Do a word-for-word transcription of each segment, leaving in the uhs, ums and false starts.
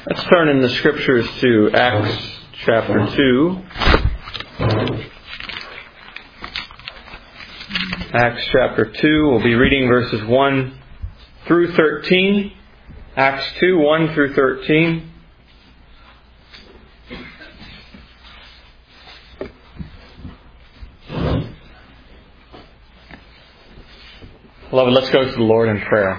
Let's turn in the Scriptures to Acts chapter two. Acts chapter two, we'll be reading verses one through thirteen. Acts two, one through thirteen. Beloved, let's go to the Lord in prayer.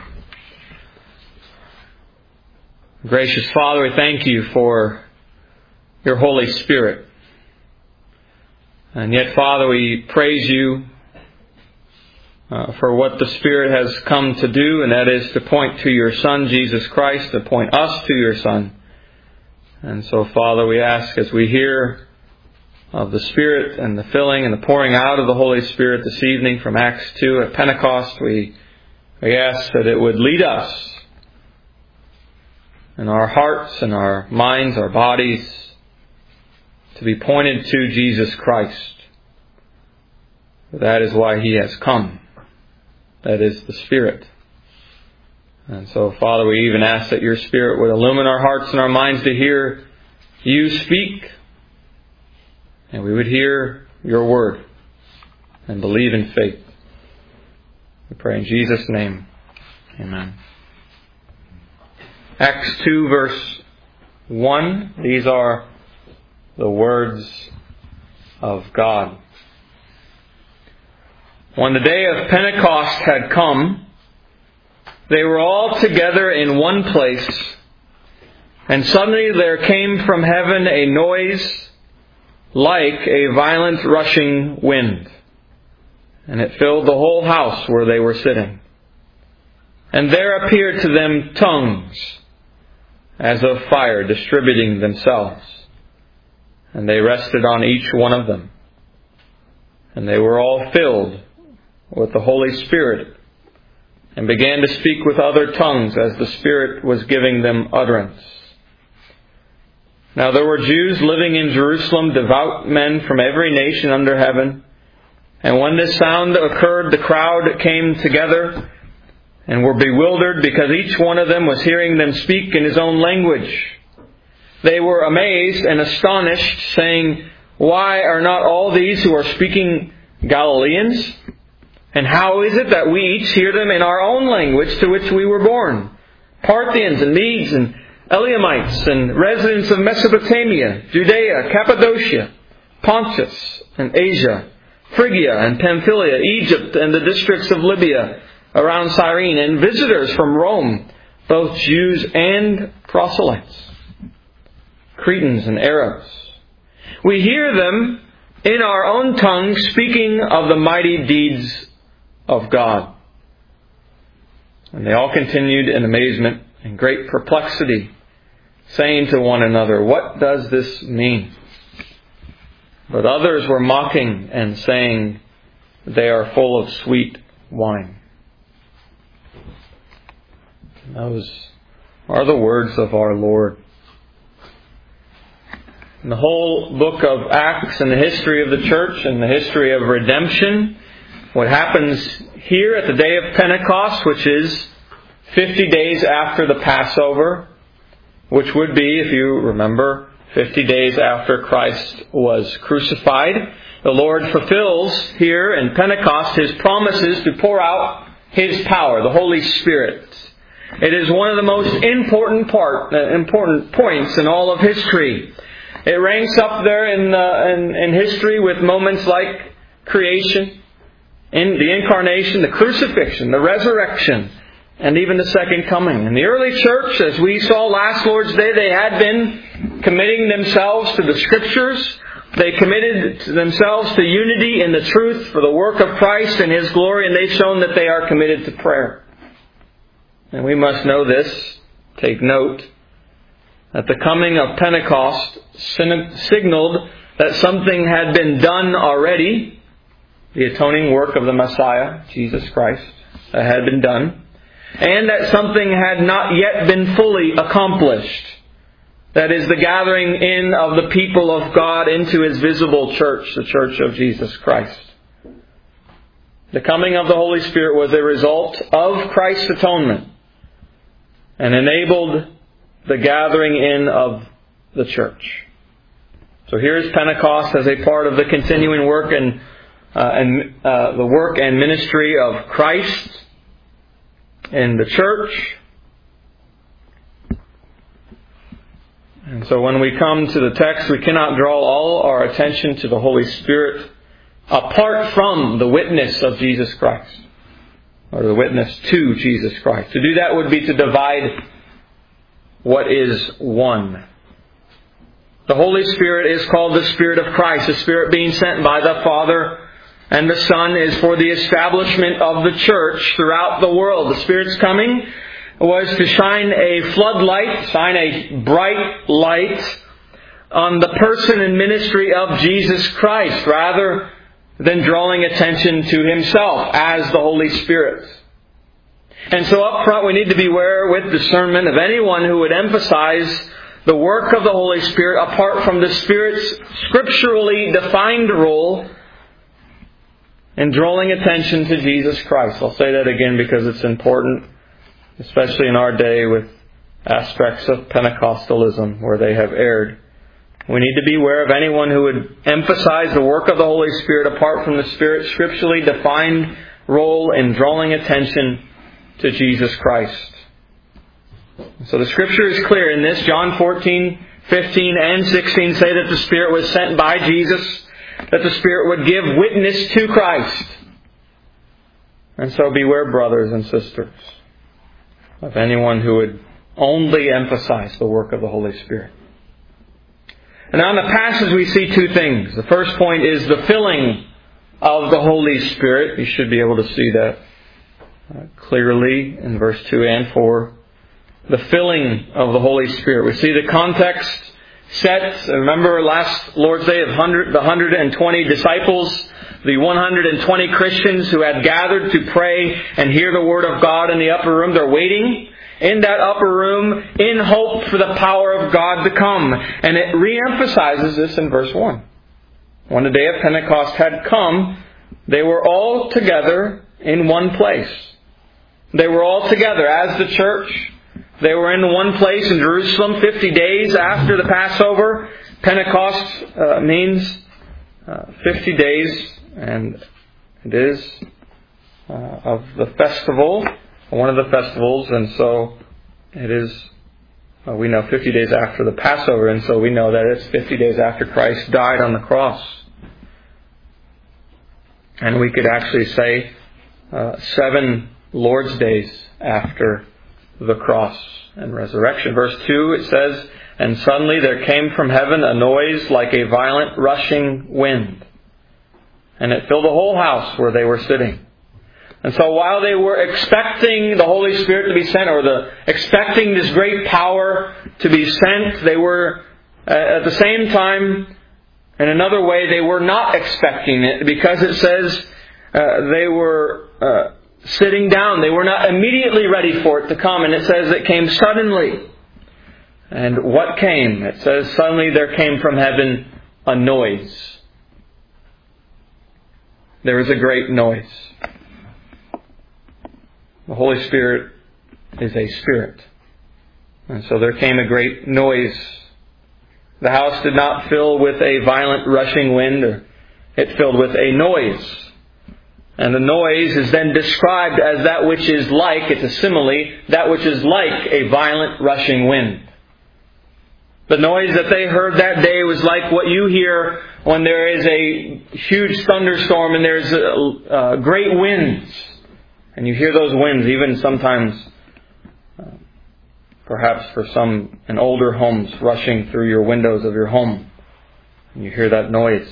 Gracious Father, we thank you for your Holy Spirit. And yet, Father, we praise you uh, for what the Spirit has come to do, and that is to point to your Son, Jesus Christ, to point us to your Son. And so, Father, we ask as we hear of the Spirit and the filling and the pouring out of the Holy Spirit this evening from Acts two at Pentecost, we, we ask that it would lead us in our hearts and our minds, our bodies, to be pointed to Jesus Christ. That is why He has come. That is the Spirit. And so, Father, we even ask that your Spirit would illumine our hearts and our minds to hear you speak, and we would hear your word and believe in faith. We pray in Jesus' name. Amen. Acts two, verse one. These are the words of God. When the day of Pentecost had come, they were all together in one place, and suddenly there came from heaven a noise like a violent rushing wind, and it filled the whole house where they were sitting. And there appeared to them tongues as of fire distributing themselves, and they rested on each one of them. And they were all filled with the Holy Spirit, and began to speak with other tongues as the Spirit was giving them utterance. Now there were Jews living in Jerusalem, devout men from every nation under heaven. And when this sound occurred, the crowd came together and were bewildered, because each one of them was hearing them speak in his own language. They were amazed and astonished, saying, "Why are not all these who are speaking Galileans? And how is it that we each hear them in our own language to which we were born? Parthians and Medes and Elamites and residents of Mesopotamia, Judea, Cappadocia, Pontus and Asia, Phrygia and Pamphylia, Egypt and the districts of Libya around Cyrene, and visitors from Rome, both Jews and proselytes, Cretans and Arabs. We hear them in our own tongue speaking of the mighty deeds of God." And they all continued in amazement and great perplexity, saying to one another, "What does this mean?" But others were mocking and saying, "They are full of sweet wine." Those are the words of our Lord. In the whole book of Acts and the history of the church and the history of redemption, what happens here at the day of Pentecost, which is fifty days after the Passover, which would be, if you remember, fifty days after Christ was crucified, the Lord fulfills here in Pentecost His promises to pour out His power, the Holy Spirit. It is one of the most important part, uh, important points in all of history. It ranks up there in, uh, in in history with moments like creation, in the incarnation, the crucifixion, the resurrection, and even the second coming. In the early church, as we saw last Lord's Day, they had been committing themselves to the Scriptures. They committed themselves to unity in the truth for the work of Christ and His glory, and they've shown that they are committed to prayer. And we must know this, take note, that the coming of Pentecost signaled that something had been done already, the atoning work of the Messiah, Jesus Christ, that had been done, and that something had not yet been fully accomplished. That is the gathering in of the people of God into His visible church, the church of Jesus Christ. The coming of the Holy Spirit was a result of Christ's atonement, and enabled the gathering in of the church. So here's Pentecost as a part of the continuing work and, uh, and uh, the work and ministry of Christ in the church. And so when we come to the text, we cannot draw all our attention to the Holy Spirit apart from the witness of Jesus Christ, or the witness to Jesus Christ. To do that would be to divide what is one. The Holy Spirit is called the Spirit of Christ, the Spirit being sent by the Father, and the Son is for the establishment of the church throughout the world. The Spirit's coming was to shine a floodlight, shine a bright light on the person and ministry of Jesus Christ, rather than drawing attention to Himself as the Holy Spirit. And so up front we need to beware with discernment of anyone who would emphasize the work of the Holy Spirit apart from the Spirit's scripturally defined role in drawing attention to Jesus Christ. I'll say that again because it's important, especially in our day with aspects of Pentecostalism where they have erred. We need to be aware of anyone who would emphasize the work of the Holy Spirit apart from the Spirit's scripturally defined role in drawing attention to Jesus Christ. So the Scripture is clear in this. John fourteen, fifteen, and sixteen say that the Spirit was sent by Jesus, that the Spirit would give witness to Christ. And so beware, brothers and sisters, of anyone who would only emphasize the work of the Holy Spirit. And now in the passage we see two things. The first point is the filling of the Holy Spirit. You should be able to see that clearly in verse two and four. The filling of the Holy Spirit. We see the context set. Remember last Lord's Day of the one hundred twenty disciples, the one hundred twenty Christians who had gathered to pray and hear the Word of God in the upper room. They're waiting in that upper room in hope for the power of God to come. And it re-emphasizes this in verse one. When the day of Pentecost had come, they were all together in one place. They were all together as the church. They were in one place in Jerusalem fifty days after the Passover. Pentecost uh, means uh, fifty days, and it is uh, of the festival, one of the festivals, and so it is, uh, we know, fifty days after the Passover, and so we know that it's fifty days after Christ died on the cross. And we could actually say uh, seven Lord's days after the cross and resurrection. Verse two, it says, "And suddenly there came from heaven a noise like a violent rushing wind, and it filled the whole house where they were sitting." And so while they were expecting the Holy Spirit to be sent, or the expecting this great power to be sent, they were uh, at the same time, in another way, they were not expecting it, because it says uh, they were uh, sitting down. They were not immediately ready for it to come. And it says it came suddenly. And what came? It says suddenly there came from heaven a noise. There was a great noise. The Holy Spirit is a spirit. And so there came a great noise. The house did not fill with a violent rushing wind. Or it filled with a noise. And the noise is then described as that which is like, it's a simile, that which is like a violent rushing wind. The noise that they heard that day was like what you hear when there is a huge thunderstorm and there's a, uh, great winds. And you hear those winds even sometimes, uh, perhaps for some in older homes, rushing through your windows of your home. And you hear that noise.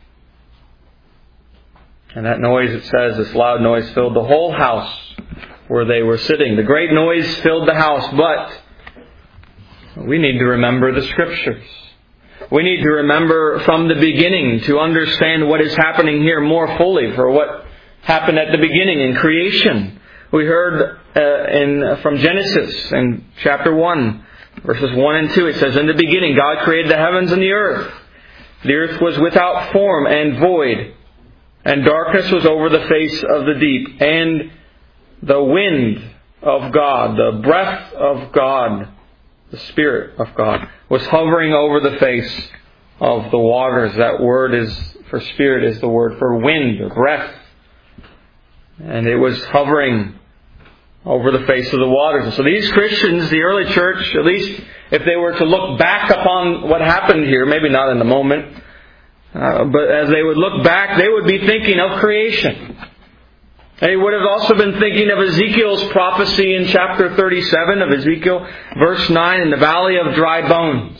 And that noise, it says, this loud noise filled the whole house where they were sitting. The great noise filled the house, but we need to remember the Scriptures. We need to remember from the beginning to understand what is happening here more fully, for what happened at the beginning in creation. We heard uh, in from Genesis in chapter one, verses one and two, it says, "In the beginning God created the heavens and the earth. The earth was without form and void, and darkness was over the face of the deep. And the wind of God, the breath of God, the Spirit of God, was hovering over the face of the waters. That word is for Spirit is the word for wind or breath. And it was hovering over the face of the waters. And so these Christians, the early church, at least if they were to look back upon what happened here, maybe not in the moment, uh, but as they would look back, they would be thinking of creation. They would have also been thinking of Ezekiel's prophecy in chapter thirty-seven of Ezekiel, verse nine, in the valley of dry bones.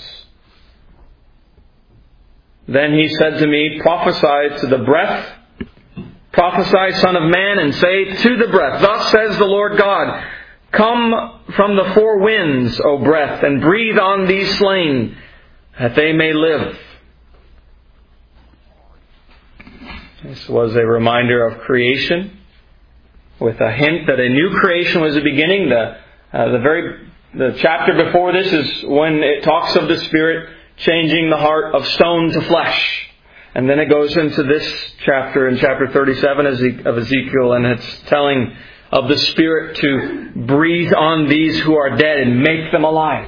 Then he said to me, prophesy to the breath, prophesy, Son of Man, and say to the breath, thus says the Lord God, come from the four winds, O breath, and breathe on these slain, that they may live. This was a reminder of creation, with a hint that a new creation was the beginning. The uh, the very the chapter before this is when it talks of the Spirit changing the heart of stone to flesh. And then it goes into this chapter, in chapter thirty-seven of Ezekiel, and it's telling of the Spirit to breathe on these who are dead and make them alive.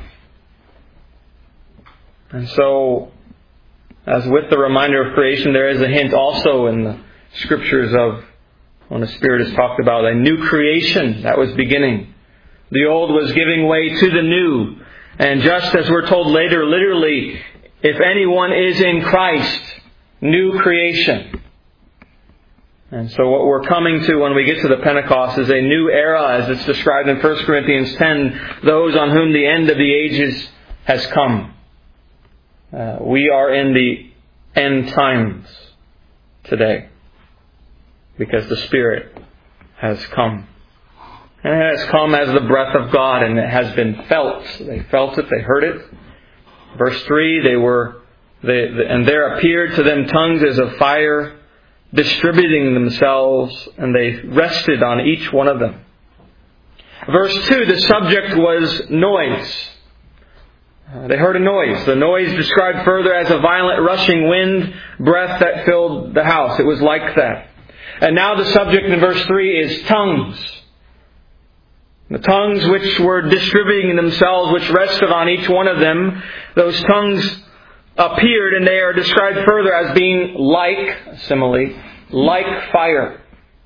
And so, as with the reminder of creation, there is a hint also in the Scriptures of when the Spirit is talked about a new creation that was beginning. The old was giving way to the new. And just as we're told later, literally, if anyone is in Christ, new creation. And so what we're coming to when we get to the Pentecost is a new era, as it's described in First Corinthians ten, those on whom the end of the ages has come. Uh, we are in the end times today, because the Spirit has come. And it has come as the breath of God, and it has been felt. They felt it, they heard it. Verse three, they were, they, and there appeared to them tongues as of fire, distributing themselves, and they rested on each one of them. Verse two, the subject was noise. Uh, they heard a noise. The noise described further as a violent rushing wind, breath that filled the house. It was like that. And now the subject in verse three is tongues. The tongues which were distributing themselves, which rested on each one of them, those tongues appeared, and they are described further as being like, simile, like fire.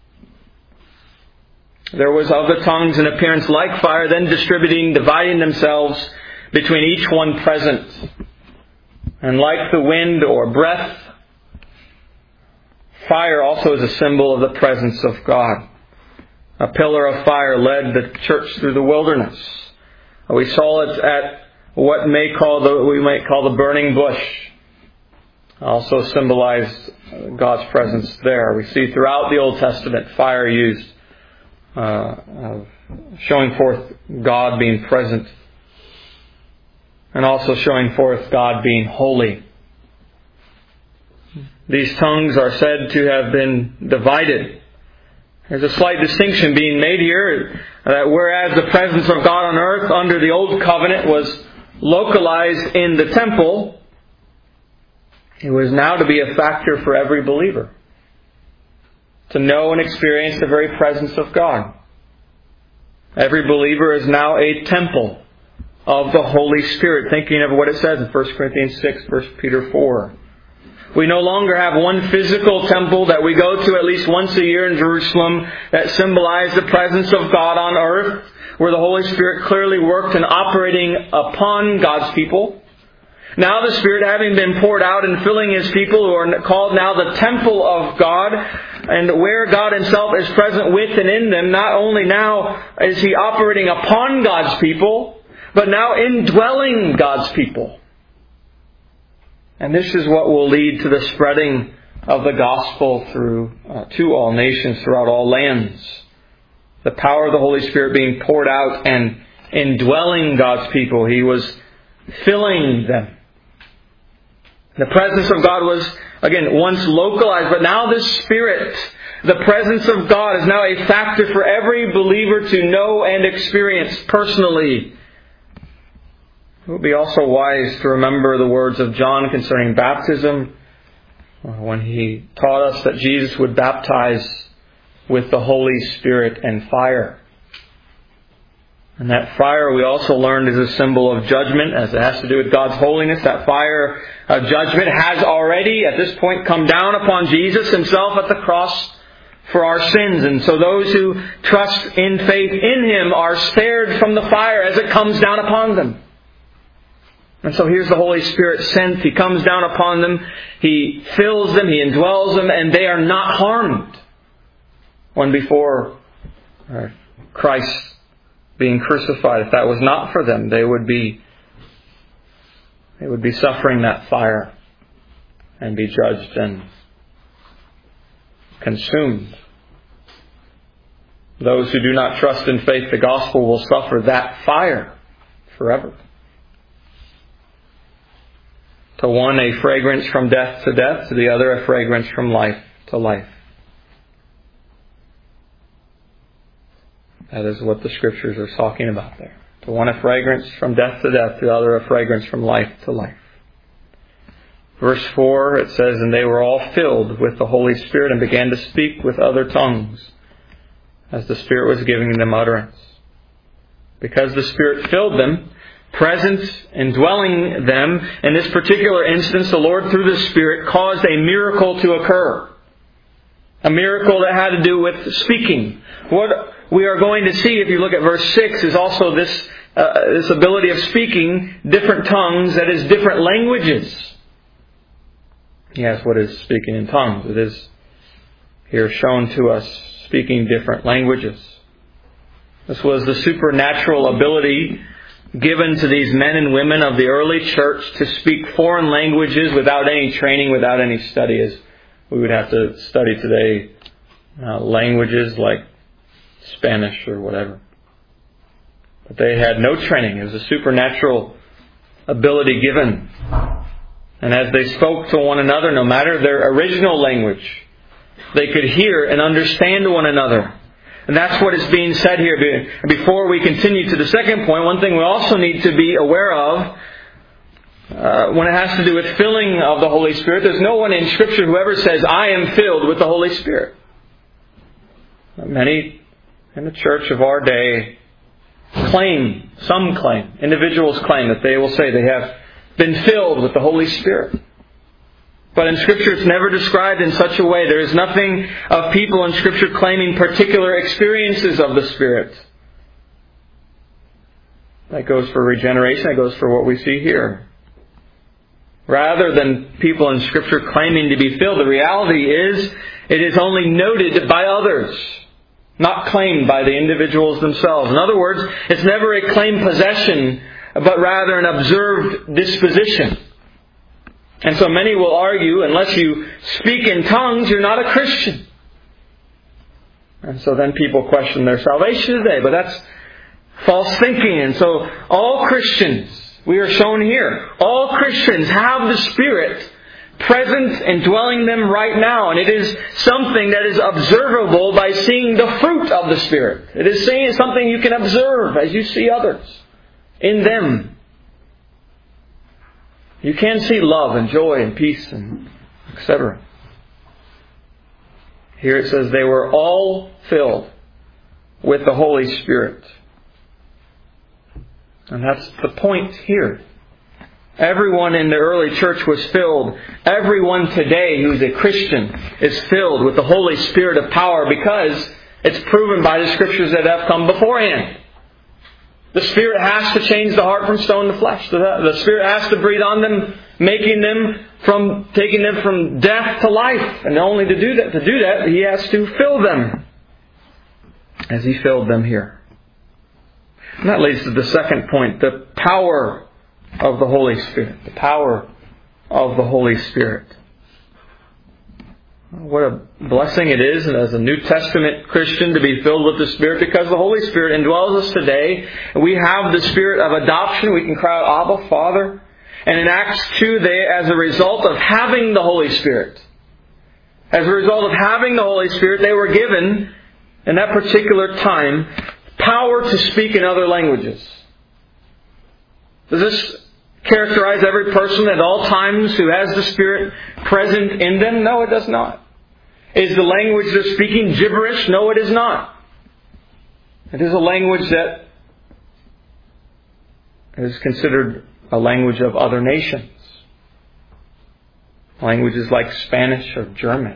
There was of the tongues an appearance like fire, then distributing, dividing themselves between each one present. And like the wind or breath, fire also is a symbol of the presence of God. A pillar of fire led the church through the wilderness. We saw it at what may call the, we might call the burning bush. Also symbolized God's presence there. We see throughout the Old Testament fire used, uh, of showing forth God being present, and also showing forth God being holy. These tongues are said to have been divided. There's a slight distinction being made here, that whereas the presence of God on earth under the Old Covenant was localized in the temple, it was now to be a factor for every believer, to know and experience the very presence of God. Every believer is now a temple of the Holy Spirit, thinking of what it says in First Corinthians six, First Peter four. We no longer have one physical temple that we go to at least once a year in Jerusalem that symbolized the presence of God on earth, where the Holy Spirit clearly worked and operating upon God's people. Now the Spirit having been poured out and filling His people, who are called now the temple of God, and where God Himself is present with and in them, not only now is He operating upon God's people, but now indwelling God's people. And this is what will lead to the spreading of the gospel through uh, to all nations throughout all lands. The power of the Holy Spirit being poured out and indwelling God's people. He was filling them. The presence of God was, again, once localized, but now the Spirit, the presence of God, is now a factor for every believer to know and experience personally. It would be also wise to remember the words of John concerning baptism, when he taught us that Jesus would baptize with the Holy Spirit and fire. And that fire, we also learned, is a symbol of judgment, as it has to do with God's holiness. That fire of judgment has already, at this point, come down upon Jesus Himself at the cross for our sins. And so those who trust in faith in Him are spared from the fire as it comes down upon them. And so here's the Holy Spirit sent. He comes down upon them. He fills them. He indwells them. And they are not harmed. When before Christ being crucified, if that was not for them, they would be they would be suffering that fire and be judged and consumed. Those who do not trust in faith the gospel will suffer that fire forever. To one a fragrance from death to death, to the other a fragrance from life to life. That is what the Scriptures are talking about there. To one a fragrance from death to death, to the other a fragrance from life to life. Verse four, it says, and they were all filled with the Holy Spirit and began to speak with other tongues, as the Spirit was giving them utterance. Because the Spirit filled them, present, indwelling them, in this particular instance, the Lord, through the Spirit, caused a miracle to occur. A miracle that had to do with speaking. What we are going to see, if you look at verse six, is also this uh, this ability of speaking different tongues, that is, different languages. Yes, what is speaking in tongues? It is here shown to us speaking different languages. This was the supernatural ability given to these men and women of the early church to speak foreign languages without any training, without any study. As we would have to study today uh, languages like Spanish or whatever. But they had no training. It was a supernatural ability given. And as they spoke to one another, no matter their original language, they could hear and understand one another. And that's what is being said here. Before we continue to the second point, one thing we also need to be aware of, uh, when it has to do with filling of the Holy Spirit, there's no one in Scripture who ever says, I am filled with the Holy Spirit. Many in the church of our day claim, some claim, individuals claim that they will say they have been filled with the Holy Spirit. But in Scripture it's never described in such a way. There is nothing of people in Scripture claiming particular experiences of the Spirit. That goes for regeneration. That goes for what we see here. Rather than people in Scripture claiming to be filled, the reality is it is only noted by others, not claimed by the individuals themselves. In other words, it's never a claimed possession, but rather an observed disposition. And so many will argue, unless you speak in tongues, you're not a Christian. And so then people question their salvation today. But that's false thinking. And so all Christians, we are shown here, all Christians have the Spirit present and dwelling them right now. And it is something that is observable by seeing the fruit of the Spirit. It is saying something you can observe as you see others in them. You can see love and joy and peace and et cetera. Here it says they were all filled with the Holy Spirit. And that's the point here. Everyone in the early church was filled. Everyone today who's a Christian is filled with the Holy Spirit of power, because it's proven by the Scriptures that have come beforehand. The Spirit has to change the heart from stone to flesh. The Spirit has to breathe on them, making them from, taking them from death to life. And only to do that, to do that, He has to fill them, as He filled them here. And that leads to the second point, the power of the Holy Spirit. The power of the Holy Spirit. What a blessing it is, and as a New Testament Christian, to be filled with the Spirit, because the Holy Spirit indwells us today. We have the Spirit of adoption. We can cry out, Abba, Father. And in Acts two, they, as a result of having the Holy Spirit, as a result of having the Holy Spirit, they were given, in that particular time, power to speak in other languages. Does this characterize every person at all times who has the Spirit present in them? No, it does not. Is the language they're speaking gibberish? No, it is not. It is a language that is considered a language of other nations. Languages like Spanish or German.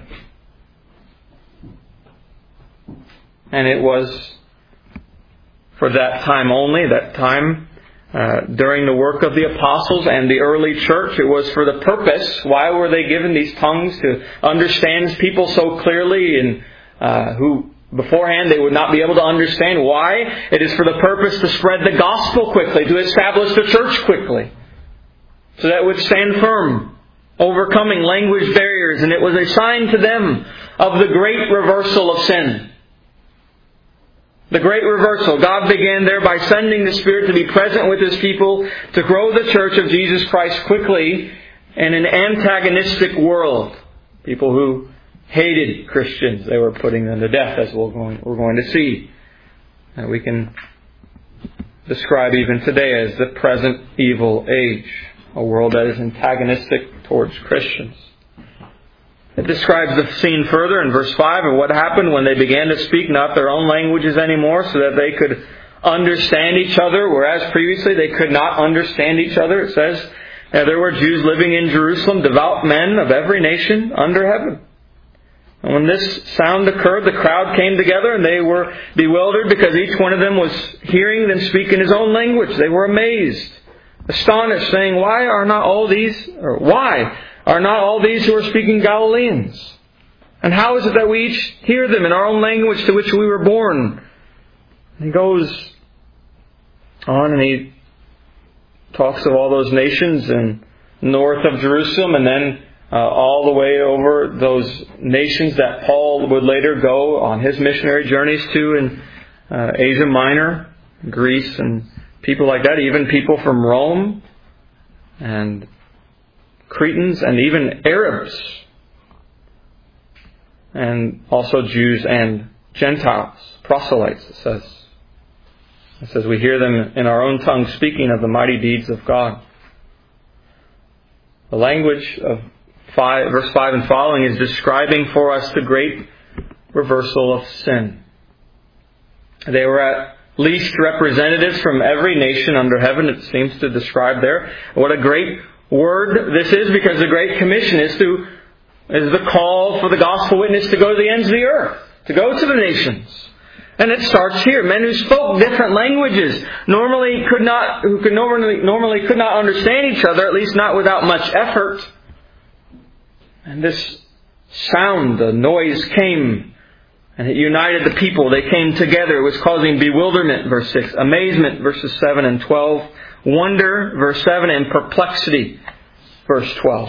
And it was for that time only, that time uh, during the work of the apostles and the early church. It was for the purpose. Why were they given these tongues? To understand people so clearly, and uh, who beforehand they would not be able to understand. Why? It is for the purpose to spread the gospel quickly, to establish the church quickly, so that it would stand firm, overcoming language barriers. And it was a sign to them of the great reversal of sin. The great reversal. God began there by sending the Spirit to be present with His people, to grow the church of Jesus Christ quickly in an antagonistic world. People who hated Christians, they were putting them to death, as we're going, we're going to see. And we can describe even today as the present evil age. A world that is antagonistic towards Christians. It describes the scene further in verse five of what happened when they began to speak not their own languages anymore, so that they could understand each other, whereas previously they could not understand each other. It says, there were Jews living in Jerusalem, devout men of every nation under heaven. And when this sound occurred, the crowd came together, and they were bewildered because each one of them was hearing them speak in his own language. They were amazed, astonished, saying, Why are not all these, or why are not all these who are speaking Galileans? And how is it that we each hear them in our own language to which we were born? And he goes on and he talks of all those nations and north of Jerusalem, and then uh, all the way over those nations that Paul would later go on his missionary journeys to in uh, Asia Minor, Greece, and people like that, even people from Rome and Cretans and even Arabs, and also Jews and Gentiles, proselytes, it says. It says we hear them in our own tongue speaking of the mighty deeds of God. The language of five, verse five and following is describing for us the great reversal of sin. They were at least representatives from every nation under heaven, it seems to describe there. What a great word this is, because the Great Commission is to is the call for the gospel witness to go to the ends of the earth, to go to the nations. And it starts here. Men who spoke different languages, normally could not, who could normally, normally could not understand each other, at least not without much effort. And this sound, the noise came, and it united the people. They came together. It was causing bewilderment, verse six, amazement, verses seven and twelve, wonder, verse seven, and perplexity, verse twelve.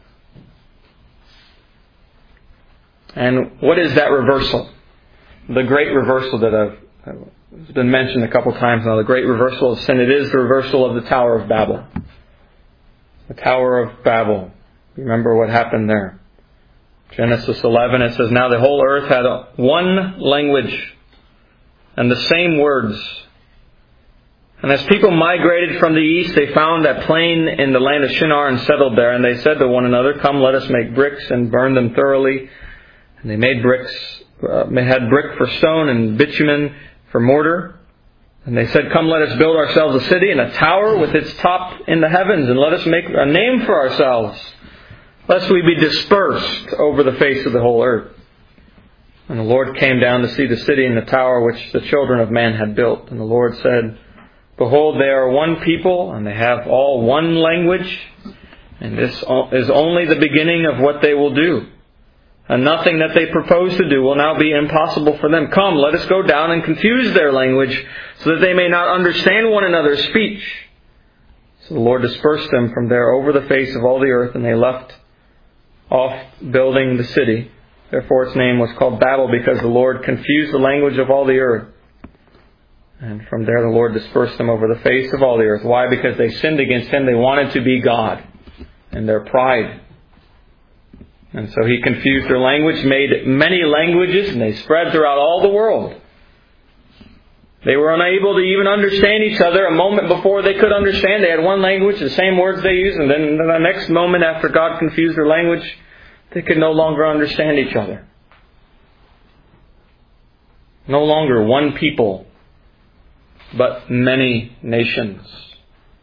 And what is that reversal? The great reversal that I've, I've been mentioned a couple times now. The great reversal of sin. It is the reversal of the Tower of Babel. The Tower of Babel. Remember what happened there. Genesis eleven, it says, Now the whole earth had one language and the same words. And as people migrated from the east, they found a plain in the land of Shinar and settled there. And they said to one another, Come, let us make bricks and burn them thoroughly. And they made bricks, uh, they had brick for stone and bitumen for mortar. And they said, Come, let us build ourselves a city and a tower with its top in the heavens, and let us make a name for ourselves, lest we be dispersed over the face of the whole earth. And the Lord came down to see the city and the tower which the children of man had built. And the Lord said, Behold, they are one people, and they have all one language, and this is only the beginning of what they will do. And nothing that they propose to do will now be impossible for them. Come, let us go down and confuse their language, so that they may not understand one another's speech. So the Lord dispersed them from there over the face of all the earth, and they left off building the city. Therefore its name was called Babel, because the Lord confused the language of all the earth. And from there the Lord dispersed them over the face of all the earth. Why? Because they sinned against Him. They wanted to be God in their pride. And so He confused their language, made many languages, and they spread throughout all the world. They were unable to even understand each other. A moment before they could understand, they had one language, the same words they used, and then the next moment after God confused their language, they could no longer understand each other. No longer one people, but many nations.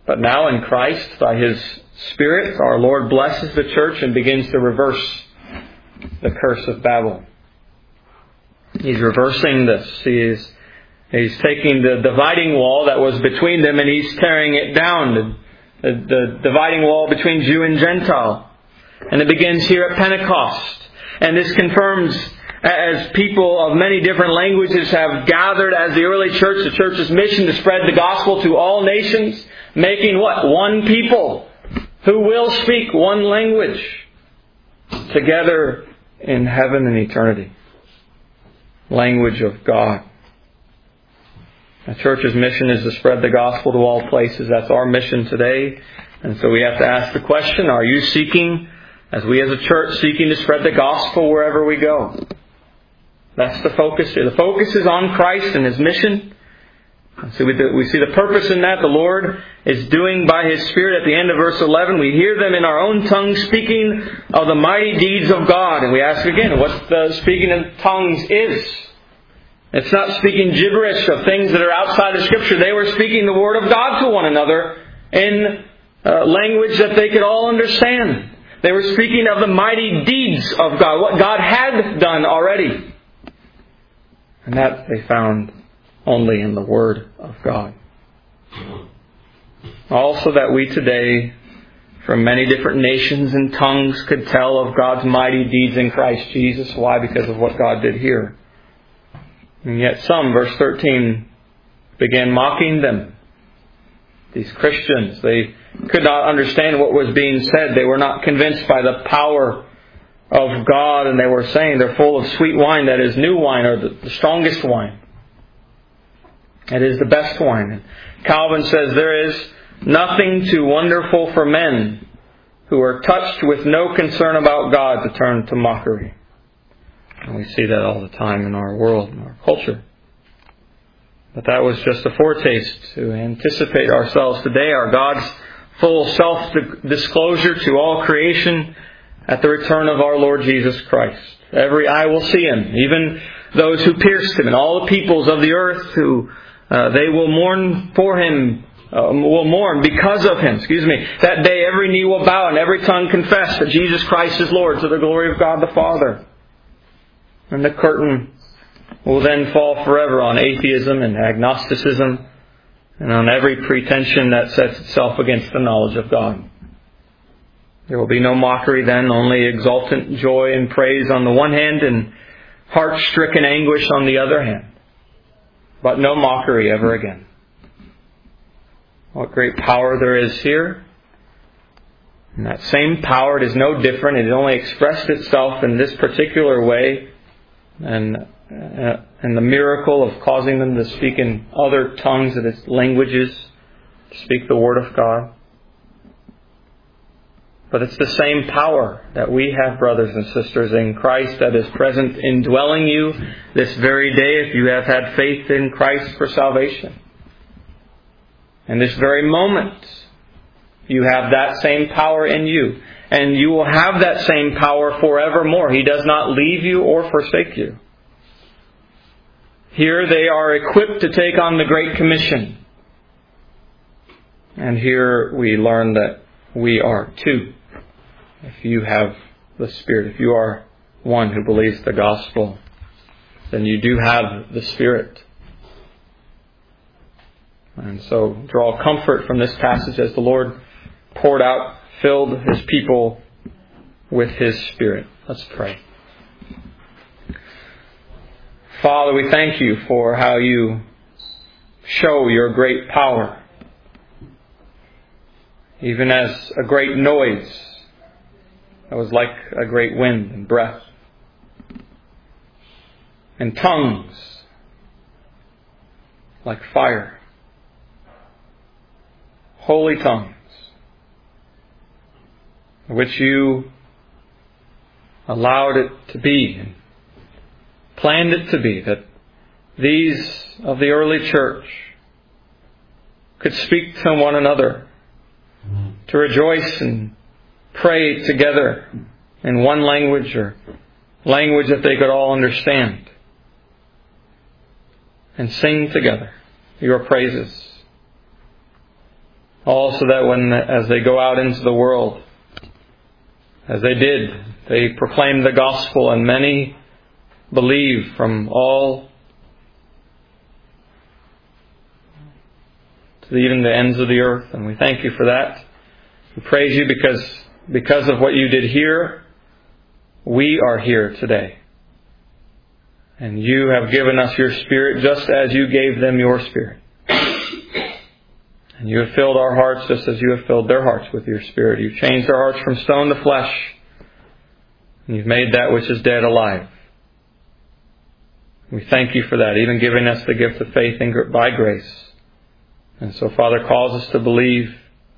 But now in Christ, by His Spirit, our Lord blesses the church and begins to reverse the curse of Babel. He's reversing this. He is He's taking the dividing wall that was between them and He's tearing it down. The, the, the dividing wall between Jew and Gentile. And it begins here at Pentecost. And this confirms, as people of many different languages have gathered as the early church, the church's mission to spread the gospel to all nations, making what? One people who will speak one language together in heaven and eternity. Language of God. The church's mission is to spread the gospel to all places. That's our mission today. And so we have to ask the question, are you seeking, as we as a church, seeking to spread the gospel wherever we go? That's the focus here. The focus is on Christ and His mission. So we, we see the purpose in that. The Lord is doing by His Spirit at the end of verse eleven. We hear them in our own tongues speaking of the mighty deeds of God. And we ask again, what the speaking in tongues is. It's not speaking gibberish of things that are outside of Scripture. They were speaking the Word of God to one another in uh, language that they could all understand. They were speaking of the mighty deeds of God, what God had done already. And that they found only in the Word of God. Also that we today, from many different nations and tongues, could tell of God's mighty deeds in Christ Jesus. Why? Because of what God did here. And yet some, verse thirteen, began mocking them. These Christians, they could not understand what was being said. They were not convinced by the power of God, and they were saying they're full of sweet wine, that is new wine, or the, the strongest wine. It is the best wine. And Calvin says there is nothing too wonderful for men who are touched with no concern about God to turn to mockery. And we see that all the time in our world, in our culture. But that was just a foretaste to anticipate ourselves today, our God's full self-disclosure to all creation at the return of our Lord Jesus Christ. Every eye will see Him, even those who pierced Him, and all the peoples of the earth who uh, they will mourn for Him, uh, will mourn because of Him. Excuse me. That day every knee will bow and every tongue confess that Jesus Christ is Lord, to the glory of God the Father. And the curtain will then fall forever on atheism and agnosticism and on every pretension that sets itself against the knowledge of God. There will be no mockery then, only exultant joy and praise on the one hand and heart-stricken anguish on the other hand. But no mockery ever again. What great power there is here. And that same power, it is no different. It only expressed itself in this particular way. And uh, and the miracle of causing them to speak in other tongues, that is languages, to speak the Word of God. But it's the same power that we have, brothers and sisters, in Christ, that is present indwelling you this very day if you have had faith in Christ for salvation. In this very moment, you have that same power in you. And you will have that same power forevermore. He does not leave you or forsake you. Here they are equipped to take on the Great Commission. And here we learn that we are too. If you have the Spirit, if you are one who believes the gospel, then you do have the Spirit. And so draw comfort from this passage as the Lord poured out, filled His people with His Spirit. Let's pray. Father, we thank You for how You show Your great power. Even as a great noise that was like a great wind and breath. And tongues like fire. Holy tongues, which You allowed it to be and planned it to be, that these of the early church could speak to one another, to rejoice and pray together in one language, or language that they could all understand, and sing together Your praises. All so that when, as they go out into the world, as they did, they proclaim the gospel, and many believe from all to even the ends of the earth. And we thank you for that. We praise you because, because of what you did here, we are here today. And you have given us your Spirit just as you gave them your Spirit. And you have filled our hearts just as you have filled their hearts with your Spirit. You've changed our hearts from stone to flesh. And you've made that which is dead alive. We thank you for that, even giving us the gift of faith by grace. And so, Father, cause us to believe.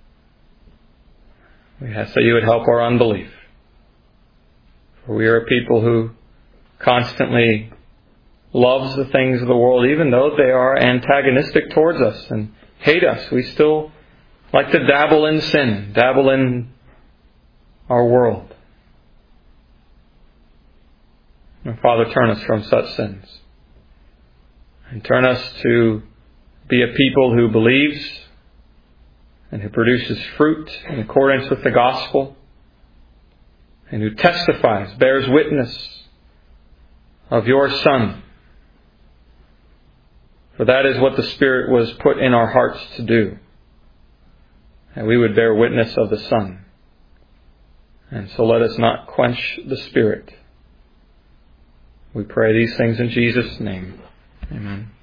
We ask that you would help our unbelief. For we are a people who constantly loves the things of the world, even though they are antagonistic towards us and hate us. We still like to dabble in sin, dabble in our world. And Father, turn us from such sins. And turn us to be a people who believes and who produces fruit in accordance with the gospel, and who testifies, bears witness of your Son. For that is what the Spirit was put in our hearts to do. And we would bear witness of the Son. And so let us not quench the Spirit. We pray these things in Jesus' name. Amen.